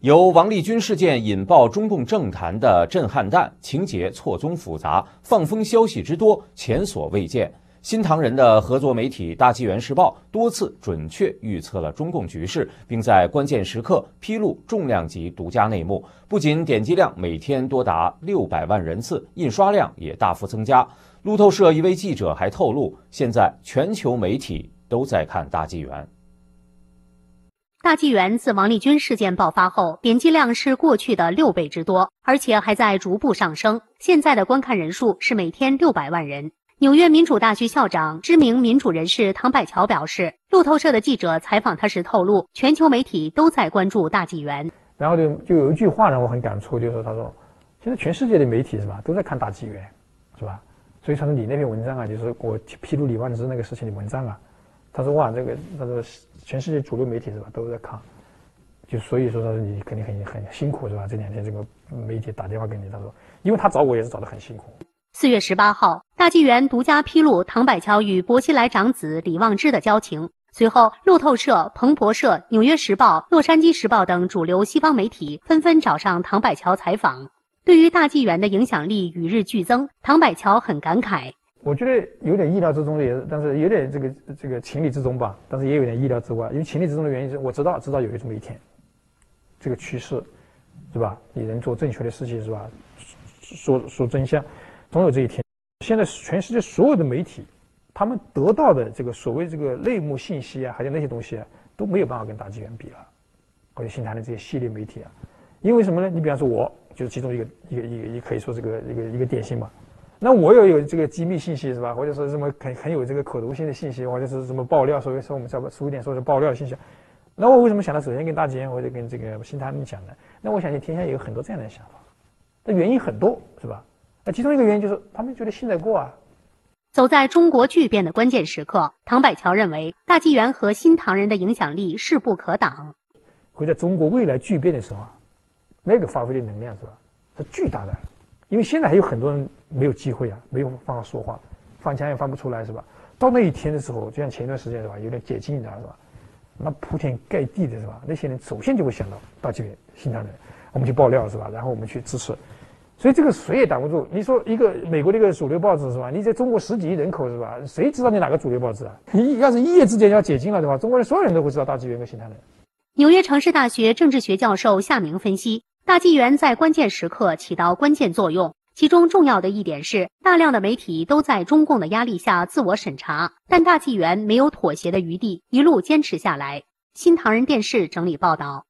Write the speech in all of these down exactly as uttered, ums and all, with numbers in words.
由王立军事件引爆中共政坛的震撼弹，情节错综复杂，放风消息之多，前所未见。新唐人的合作媒体《大纪元时报》多次准确预测了中共局势，并在关键时刻披露重量级独家内幕。不仅点击量每天多达六百万人次，印刷量也大幅增加。路透社一位记者还透露，现在全球媒体都在看《大纪元》。 大纪元自王立军事件爆发后，点击量是过去的六倍之多，而且还在逐步上升。现在的观看人数是每天六百万人。纽约民主大学校长、知名民主人士唐百乔表示，路透社的记者采访他时透露，全球媒体都在关注大纪元。 然后就就有一句话让我很感触，就是他说，现在全世界的媒体是吧，都在看大纪元，是吧？所以他说你那篇文章啊，就是我披露李万枝那个事情的文章啊。他说哇，这个他说全世界主流媒体是吧都在看，就所以说他说你肯定很很辛苦是吧？这两天这个媒体打电话给你，他说，因为他找我也是找得很辛苦。 四月十八号，大纪元独家披露唐百乔与薄熙来长子李旺枝的交情。随后，路透社、彭博社、纽约时报、洛杉矶时报等主流西方媒体纷纷找上唐百乔采访。对于大纪元的影响力与日俱增，唐百乔很感慨。 我觉得有点意料之中的，也是，但是有点这个这个情理之中吧，但是也有点意料之外。因为情理之中的原因是，我知道知道有这么一天，这个趋势，是吧？你能做正确的事情，是吧？说说真相，总有这一天。现在全世界所有的媒体，他们得到的这个所谓这个内幕信息啊，还有那些东西啊，都没有办法跟大纪元比了，或者新唐的这些系列媒体啊。因为什么呢？你比方说我就是其中一个一个一个一个可以说这个一个一个典型嘛。那我又有这个机密信息是吧？或者说什么很很有这个可读性的信息，或者是什么爆料，所以说我们叫俗一点说是爆料的信息。那我为什么想到首先跟大纪元或者跟这个新唐人讲呢？那我相信天下也有很多这样的想法，那原因很多是吧？那其中一个原因就是他们觉得信得过啊。 走在中国巨变的关键时刻，唐百乔认为大纪元和新唐人的影响力势不可挡。 会在中国未来巨变的时候啊，那个发挥的能量是吧，是巨大的。因为现在还有很多人没有机会啊，没有办法说话，放枪也放不出来是吧？到那一天的时候，就像前一段时间是吧，有点解禁了是吧？那铺天盖地的是吧？那些人首先就会想到大纪元、新唐人，我们去爆料是吧？然后我们去支持，所以这个谁也挡不住。你说一个美国的一个主流报纸是吧？你在中国十几亿人口是吧？谁知道你哪个主流报纸啊？你要是一夜之间要解禁了的话，中国人所有人都会知道大纪元跟新唐人。 纽约城市大学政治学教授夏明分析，大纪元在关键时刻起到关键作用。其中重要的一点是，大量的媒体都在中共的压力下自我审查，但大纪元没有妥协的余地，一路坚持下来。新唐人电视整理报道。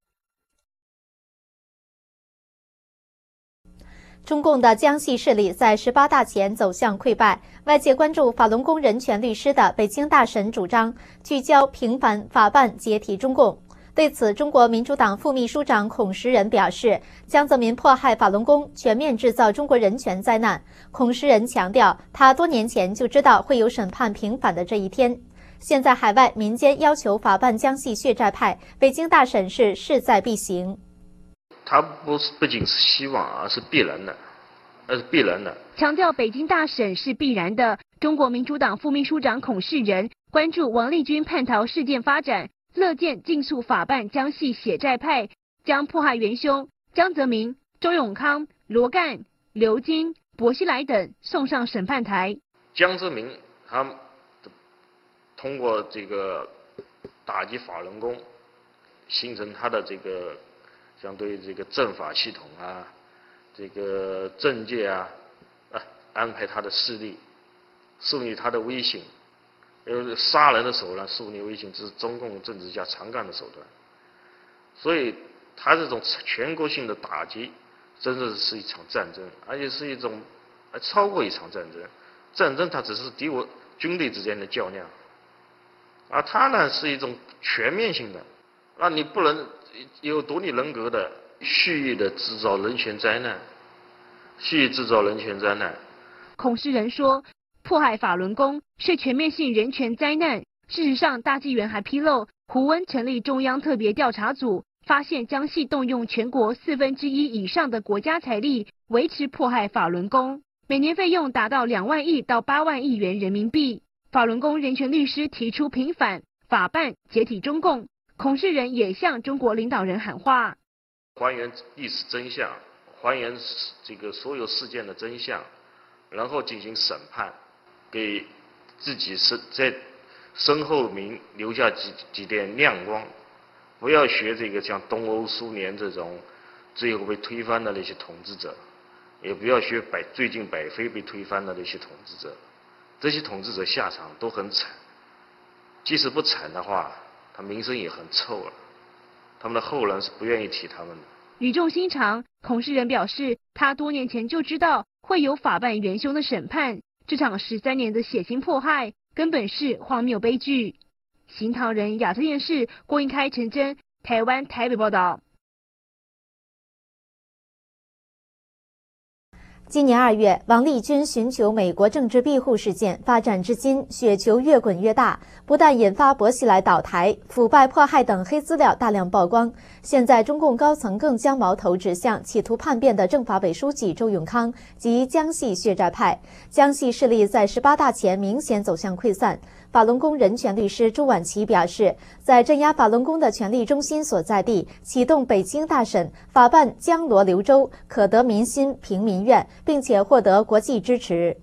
中共的江西势力在十八大前走向溃败，外界关注法轮功人权律师的北京大审主张聚焦平反法办解体中共。对此，中国民主党副秘书长孔实仁表示，江泽民迫害法轮功，全面制造中国人权灾难。孔实仁强调，他多年前就知道会有审判平反的这一天。现在海外民间要求法办江西血债派，北京大审是势在必行。 他不是不仅是希望，而是必然的，而是必然的。 强调北京大审是必然的。中国民主党副秘书长孔世仁关注王立军叛逃事件发展，乐见尽速法办江系血债派，将迫害元凶江泽民、周永康、罗干、刘金、薄熙来等送上审判台。 江泽民他通过这个打击法轮功，形成他的这个相对这个政法系统啊，这个政界啊，啊安排他的势力，树立他的威信。因为杀人的手段树立威信，这是中共政治家常干的手段，所以他这种全国性的打击，真的是一场战争，而且是一种还超过一场战争。战争它只是敌我军队之间的较量，而它呢是一种全面性的，那你不能有独立人格的蓄意的制造人权灾难，蓄意制造人权灾难。 孔世仁说，迫害法轮功是全面性人权灾难。事实上，大纪元还披露，胡温成立中央特别调查组，发现江系动用全国四分之一以上的国家财力维持迫害法轮功，每年费用达到两万亿到八万亿元人民币。法轮功人权律师提出平反、法办、解体中共。孔世仁也向中国领导人喊话。 还原历史真相，还原这个所有事件的真相，然后进行审判，给自己身在身后名留下几几点亮光。不要学这个像东欧、苏联这种最后被推翻的那些统治者，也不要学百最近北非被推翻的那些统治者。这些统治者下场都很惨，即使不惨的话，他名声也很臭了。他们的后人是不愿意提他们的。 语重心长，孔世仁表示，他多年前就知道会有法办元凶的审判，这场十三年的血腥迫害根本是荒谬悲剧。新唐人亚洲电视郭英开、陈真，台湾台北报道。 今年二月，王立军寻求美国政治庇护事件发展至今，雪球越滚越大，不但引发薄熙来倒台、腐败迫害等黑资料大量曝光，现在中共高层更将矛头指向企图叛变的政法委书记周永康及江系血债派。江系势力在十八大前明显走向溃散。法轮功人权律师朱婉琪表示，在镇压法轮功的权力中心所在地启动北京大审，法办江罗流州，可得民心平民愿，并且获得国际支持。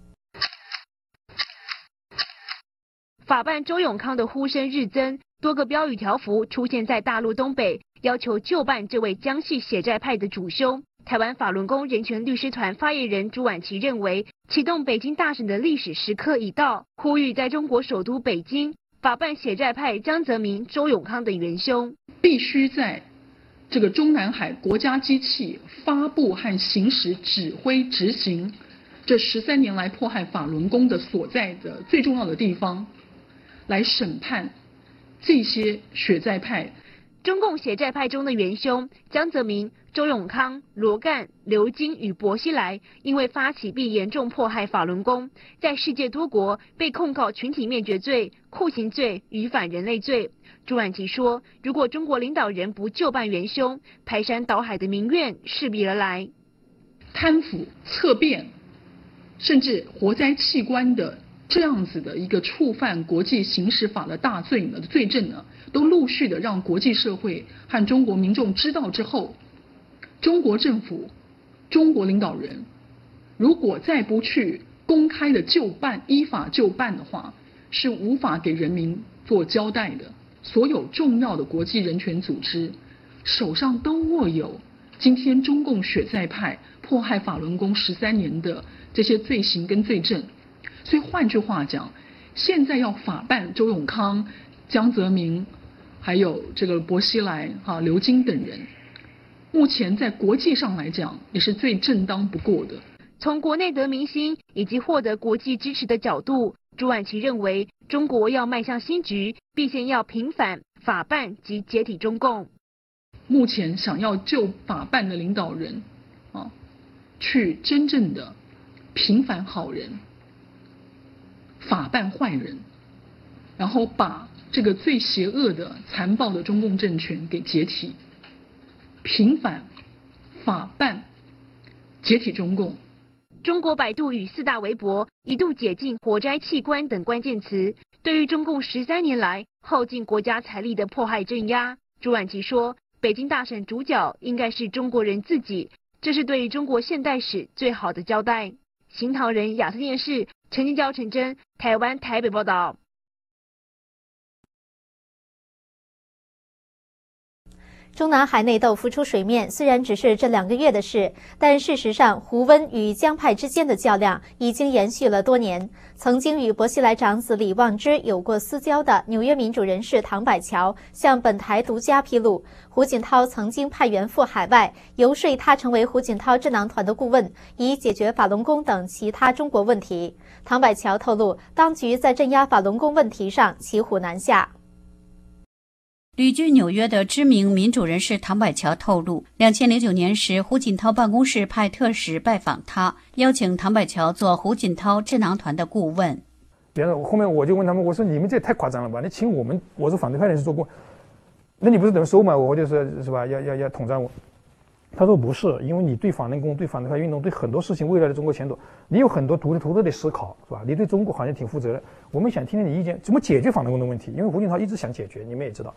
法办周永康的呼声日增，多个标语条幅出现在大陆东北，要求就办这位江系血债派的主凶。台湾法轮功人权律师团发言人朱婉琪认为，启动北京大审的历史时刻已到，呼吁在中国首都北京法办血债派江泽民、周永康等元凶， 必须在这个中南海国家机器发布和行使指挥执行这十三年来迫害法轮功的所在的最重要的地方，来审判这些血债派。 中共血债派中的元凶江泽民、周永康、罗干、刘金与薄熙来，因为发起并严重迫害法轮功，在世界多国被控告群体灭绝罪、酷刑罪与反人类罪。朱婉琪说，如果中国领导人不就办元凶，排山倒海的民怨势必而来。 贪腐、侧变，甚至活摘器官的这样子的一个触犯国际刑事法的大罪呢，罪证呢，都陆续的让国际社会和中国民众知道之后，中国政府、中国领导人如果再不去公开的就办、依法就办的话，是无法给人民做交代的。所有重要的国际人权组织手上都握有今天中共血债派迫害法轮功十三年的这些罪行跟罪证。所以换句话讲，现在要法办周永康、江泽民，还有这个薄熙来、哈、刘金等人，目前在国际上来讲也是最正当不过的。 从国内得民心以及获得国际支持的角度，朱婉琪认为，中国要迈向新局，必先要平反法办及解体中共。 目前想要就法办的领导人啊，去真正的平反好人，法办坏人，然后把这个最邪恶的残暴的中共政权给解体，平反法办解体中共。 中国百度与四大微博一度解禁活摘器官等关键词，对于中共十三年来耗尽国家财力的迫害镇压，朱婉琪说，北京大审主角应该是中国人自己，这是对于中国现代史最好的交代。新唐人亚洲电视陈金娇、陈真，台湾台北报道。 中南海内斗浮出水面，虽然只是这两个月的事，但事实上，胡温与江派之间的较量已经延续了多年。曾经与薄熙来长子李旺之有过私交的纽约民主人士唐百乔向本台独家披露，胡锦涛曾经派员赴海外，游说他成为胡锦涛智囊团的顾问，以解决法轮功等其他中国问题。唐百乔透露，当局在镇压法轮功问题上骑虎难下。 旅居纽约的知名民主人士唐百乔透露，两千零九年时，胡锦涛办公室派特使拜访他，邀请唐百乔做胡锦涛智囊团的顾问。 然后后面我就问他们，我说你们这也太夸张了吧？你请我们，我是反对派人士做顾问，那你不是等于收买我，就是是吧？要要要统战我？他说不是，因为你对法轮功、对反对派运动、对很多事情未来的中国前途，你有很多独独特的思考，是吧？你对中国好像挺负责任。我们想听听你意见，怎么解决法轮功的问题？因为胡锦涛一直想解决，你们也知道。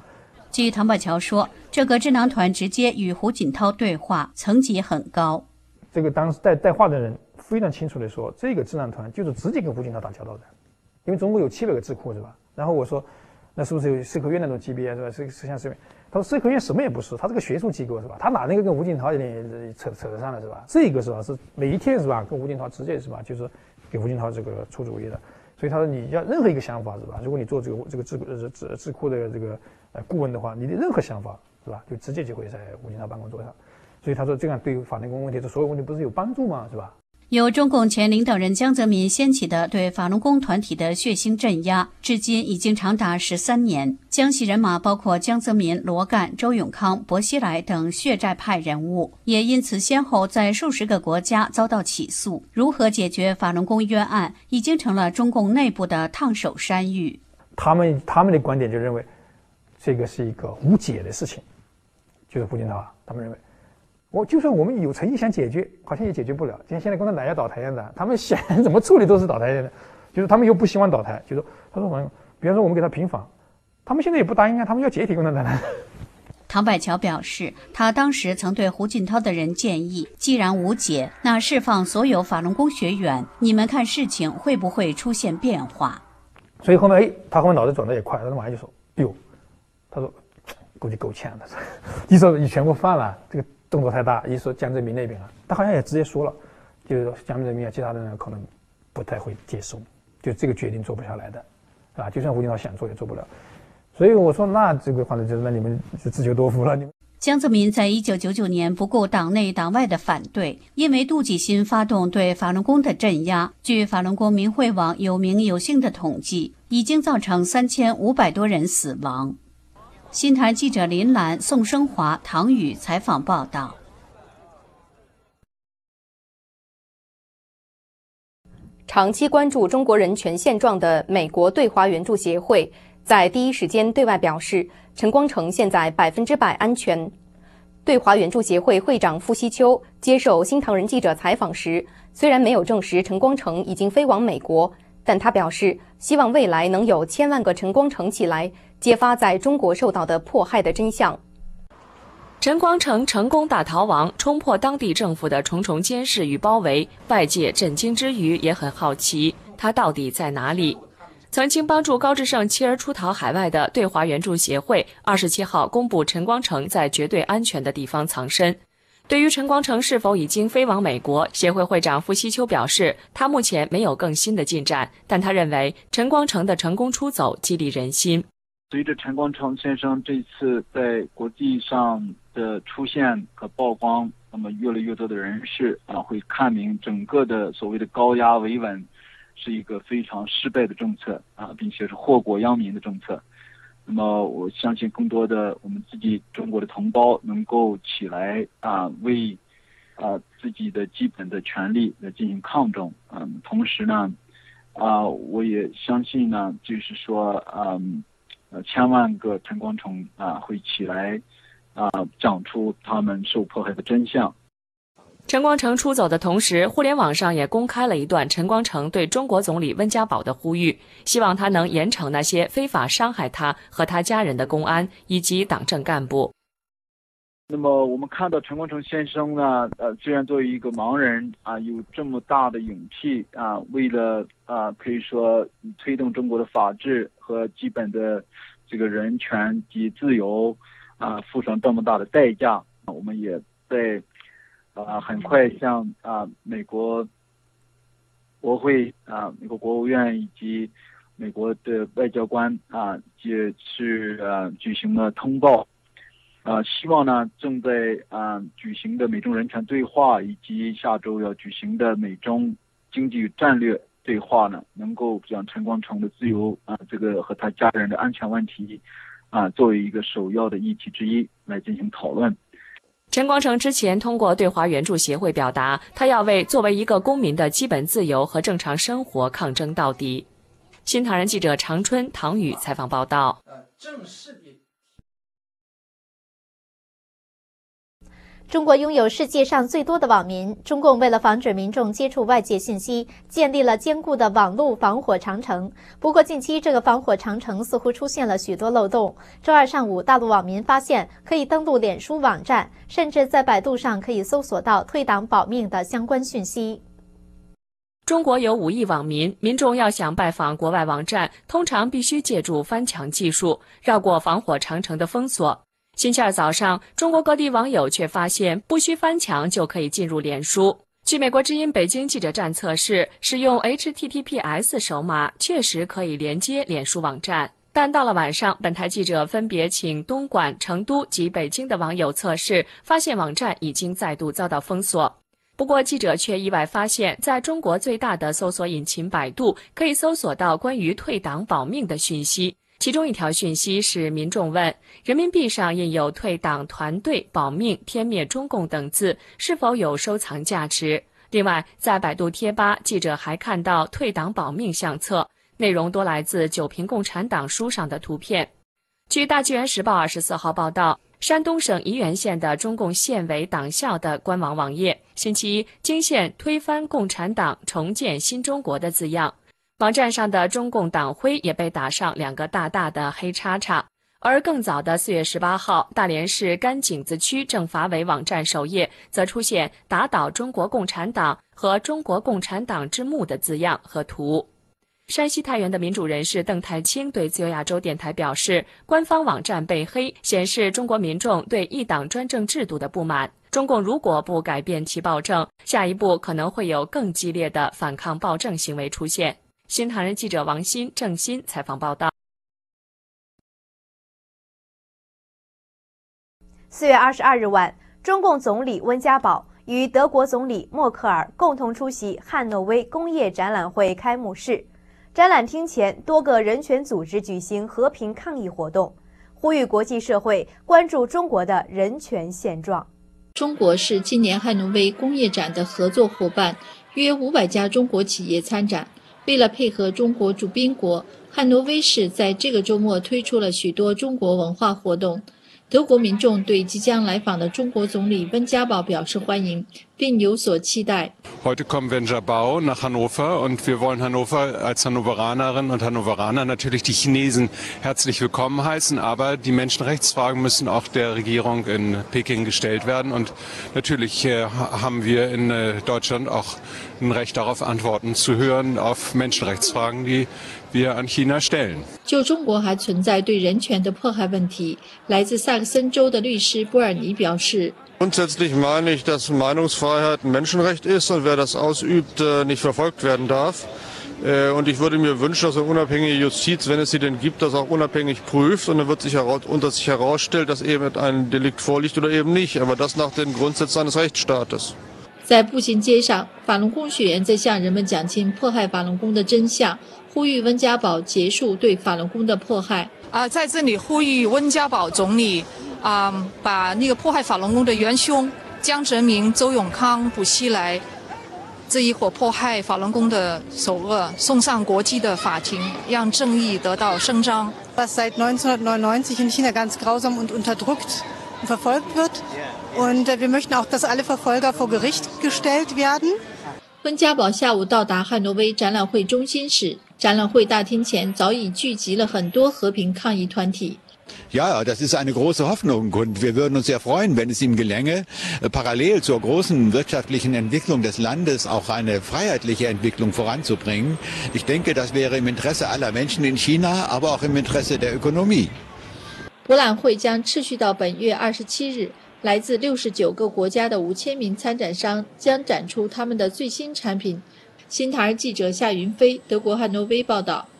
据唐宝桥说，这个智囊团直接与胡锦涛对话，层级很高。 这个当时带带话的人非常清楚地说，这个智囊团就是直接跟胡锦涛打交道的，因为中国有七百个智库是吧？然后我说，那是不是有社科院那种级别是吧？是是像社院？他说社科院什么也不是，他是个学术机构是吧？他哪能够跟胡锦涛有点扯扯得上了是吧？这个是吧？是每一天是吧？跟胡锦涛直接是吧？就是给胡锦涛这个出主意的。所以他说你要任何一个想法是吧？如果你做这个这个智呃智智库的这个呃顾问的话，你的任何想法是吧，就直接就会在胡锦涛办公桌上。所以他说这样对法轮功问题的所有问题不是有帮助吗？是吧？ 由中共前领导人江泽民掀起的对法轮功团体的血腥镇压，至今已经长达十三年。江西人马包括江泽民、罗干、周永康、薄熙来等血债派人物，也因此先后在数十个国家遭到起诉。如何解决法轮功冤案，已经成了中共内部的烫手山芋。 他们他们的观点就认为，这个是一个无解的事情，就是胡锦涛啊，他们认为。我就算我们有诚意想解决，好像也解决不了。就像现在共产党要倒台一样的，他们想怎么处理都是倒台的，就是他们又不希望倒台，就是他说，比方说我们给他平反，他们现在也不答应啊，他们要解体共产党。 唐百桥表示，他当时曾对胡锦涛的人建议，既然无解，那释放所有法轮功学员，你们看事情会不会出现变化？ 所以后面，哎，他后面脑子转得也快，他马上就说，哎呦，他说估计够呛的，一说你全部放了，这个动作太大，一说江泽民那边啊，他好像也直接说了，就是说江泽民啊，其他的人可能不太会接受，就这个决定做不下来的，啊，就算胡锦涛想做也做不了。所以我说，那这个话呢，就是那你们就自求多福了。你们江泽民在一九九九年不顾党内党外的反对，因为妒忌心发动对法轮功的镇压。据法轮功明慧网有名有姓的统计，已经造成三千五百多人死亡。新台记者林兰、宋生华、唐宇采访报道。 长期关注中国人权现状的美国对华援助协会在第一时间对外表示，陈光诚现在百分之百安全。对华援助协会会长傅希秋接受新唐人记者采访时，虽然没有证实陈光诚已经飞往美国，但他表示希望未来能有千万个陈光诚起来，揭发在中国受到的迫害的真相。 陈光诚成功大逃亡，冲破当地政府的重重监视与包围，外界震惊之余也很好奇，他到底在哪里？曾经帮助高志胜妻儿出逃海外的对华援助协会二十七号公布陈光诚在绝对安全的地方藏身。对于陈光诚是否已经飞往美国，协会会长傅希秋表示，他目前没有更新的进展，但他认为陈光诚的成功出走激励人心。 随着陈光诚先生这次在国际上的出现和曝光，那么越来越多的人士啊会看明整个的所谓的高压维稳是一个非常失败的政策啊，并且是祸国殃民的政策。那么我相信更多的我们自己中国的同胞能够起来啊，为啊自己的基本的权利来进行抗争。嗯，同时呢，啊我也相信呢，就是说嗯呃千万个陈光诚啊会起来啊讲出他们受迫害的真相。 陈光诚出走的同时，互联网上也公开了一段陈光诚对中国总理温家宝的呼吁，希望他能严惩那些非法伤害他和他家人的公安以及党政干部。 那么我们看到陈光诚先生呢，呃，虽然作为一个盲人啊，有这么大的勇气啊，为了啊，可以说推动中国的法治和基本的这个人权及自由啊，付上这么大的代价，我们也在。啊，很快向啊美国国会啊、美国国务院以及美国的外交官啊，也是呃举行了通报，啊，希望呢正在啊举行的美中人权对话以及下周要举行的美中经济战略对话呢，能够将陈光诚的自由啊这个和他家人的安全问题啊作为一个首要的议题之一来进行讨论。 陈光诚之前通过对华援助协会表达，他要为作为一个公民的基本自由和正常生活抗争到底。新唐人记者常春、唐宇采访报道。 中国拥有世界上最多的网民，中共为了防止民众接触外界信息，建立了坚固的网络防火长城。不过，近期这个防火长城似乎出现了许多漏洞。周二上午，大陆网民发现可以登录脸书网站，甚至在百度上可以搜索到退党保命的相关讯息。 中国有五亿网民，民众要想拜访国外网站，通常必须借助翻墙技术，绕过防火长城的封锁。星期二早上，中国各地网友却发现不需翻墙就可以进入脸书。据美国之音北京记者站测试，使用 H T T P S 首码确实可以连接脸书网站。但到了晚上，本台记者分别请东莞、成都及北京的网友测试，发现网站已经再度遭到封锁。不过，记者却意外发现，在中国最大的搜索引擎百度，可以搜索到关于退党保命的讯息。其中一条讯息是民众问人民币上印有退党团队保命天灭中共等字是否有收藏价值。另外，在百度贴吧，记者还看到退党保命相册，内容多来自九评共产党书上的图片。据大纪元时报二十四号报道，山东省沂源县的中共县委党校的官网网页星期一惊现推翻共产党重建新中国的字样，网站上的中共党徽也被打上两个大大的黑叉叉。而更早的四月十八号，大连市甘井子区政法委网站首页则出现打倒中国共产党和中国共产党之墓的字样和图。山西太原的民主人士邓太清对自由亚洲电台表示，官方网站被黑显示中国民众对一党专政制度的不满，中共如果不改变其暴政，下一步可能会有更激烈的反抗暴政行为出现。新唐人记者王鑫、郑鑫采访报道。 四月二十二日晚，中共总理温家宝与德国总理默克尔共同出席汉诺威工业展览会开幕式。展览厅前，多个人权组织举行和平抗议活动，呼吁国际社会关注中国的人权现状。 中国是今年汉诺威工业展的合作伙伴，约五百家中国企业参展。为了配合中国主宾国，汉诺威市在这个周末推出了许多中国文化活动。德国民众对即将来访的中国总理温家宝表示欢迎，并有所期待。 Heute kommt Wen Jiabao nach Hannover und wir wollen Hannover als Hannoveranerinnen und Hannoveraner natürlich die Chinesen herzlich willkommen heißen, aber die Menschenrechtsfragen müssen auch der Regierung in Peking gestellt werden und natürlich äh, haben wir in äh, Deutschland auch ein Recht darauf, Antworten zu hören auf Menschenrechtsfragen, die wir an China stellen. 就中国还存在对人权的迫害问题，来自萨克森州的律师波尔尼表示。 Grundsätzlich meine ich, dass Meinungsfreiheit ein Menschenrecht ist und wer das ausübt, nicht verfolgt werden darf. Und ich würde mir wünschen, dass eine unabhängige Justiz, wenn es sie denn gibt, das auch unabhängig prüft und dann wird sich heraus, unter sich herausstellt, dass eben ein Delikt vorliegt oder eben nicht, aber das nach den Grundsätzen eines Rechtsstaates. 在步行街上，法轮功学员在向人们讲清迫害法轮功的真相，呼吁温家宝结束对法轮功的迫害。 啊、呃，在这里呼吁温家宝总理啊、呃，把那个迫害法轮功的元凶江泽民、周永康、薄熙来这一伙迫害法轮功的首恶送上国际的法庭，让正义得到伸张。 Was seit neunzehnhundertneunundneunzig in China ganz grausam und unterdrückt und verfolgt wird. Und wir möchten auch, dass alle Verfolger vor Gericht gestellt werden. 温家宝下午到达汉诺威展览会中心时，展览会大厅前早已聚集了很多和平抗议团体。 Ja, das ist eine große Hoffnung und wir würden uns sehr freuen, wenn es ihm gelänge, parallel zur großen wirtschaftlichen Entwicklung des Landes auch eine freiheitliche Entwicklung voranzubringen. Ich denke, das wäre im Interesse aller Menschen in China, aber auch im Interesse der Ökonomie. 博览会将持续到本月二十七日。来自六十九个国家的五千名参展商将展出他们的最新产品。新唐人记者夏云飞，德国汉诺威报道。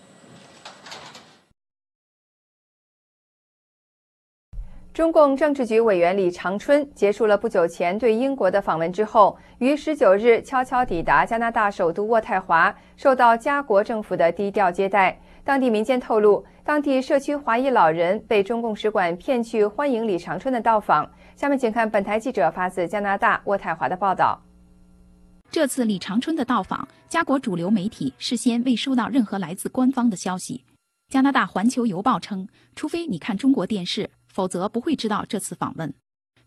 中共政治局委员李长春结束了不久前对英国的访问之后，于十九日悄悄抵达加拿大首都渥太华，受到加国政府的低调接待。当地民间透露，当地社区华裔老人被中共使馆骗去欢迎李长春的到访。下面请看本台记者发自加拿大渥太华的报道。 这次李长春的到访，加国主流媒体事先未收到任何来自官方的消息。加拿大环球邮报称，除非你看中国电视，否则不会知道这次访问。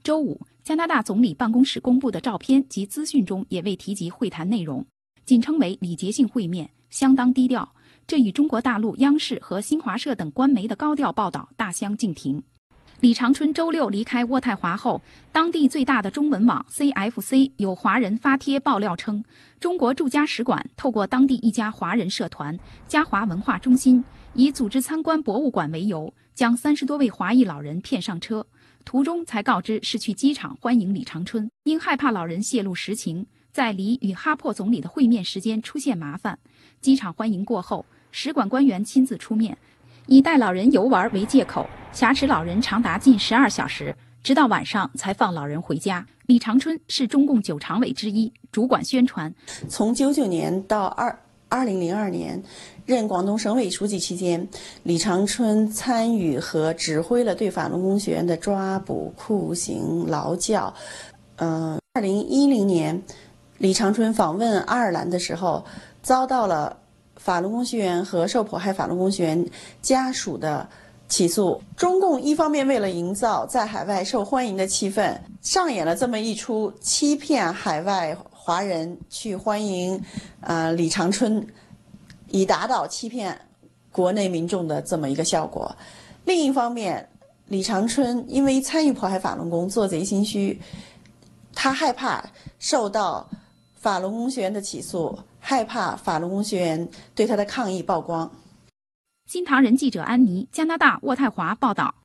周五，加拿大总理办公室公布的照片及资讯中也未提及会谈内容，仅称为礼节性会面，相当低调。这与中国大陆央视和新华社等官媒的高调报道大相径庭。李长春周六离开渥太华后，当地最大的中文网 C F C 有华人发帖爆料称，中国驻加使馆透过当地一家华人社团嘉华文化中心，以组织参观博物馆为由，将三十多位华裔老人骗上车，途中才告知是去机场欢迎李长春。因害怕老人泄露实情，在离与哈珀总理的会面时间出现麻烦，机场欢迎过后，使馆官员亲自出面，以带老人游玩为借口，挟持老人长达近十二小时，直到晚上才放老人回家。李长春是中共九常委之一，主管宣传。 从九九年到二二零零二年，任广东省委书记期间，李长春参与和指挥了对法轮功学员的抓捕、酷刑、劳教。嗯、呃，二零一零年，李长春访问爱尔兰的时候，遭到了法轮功学员和受迫害法轮功学员家属的起诉。中共一方面为了营造在海外受欢迎的气氛，上演了这么一出欺骗海外华人去欢迎呃李长春，以达到欺骗国内民众的这么一个效果。另一方面，李长春因为参与迫害法轮功，做贼心虚，他害怕受到法轮功学员的起诉，害怕法轮功学员对他的抗议曝光。 新唐人记者安妮，加拿大渥太华报道。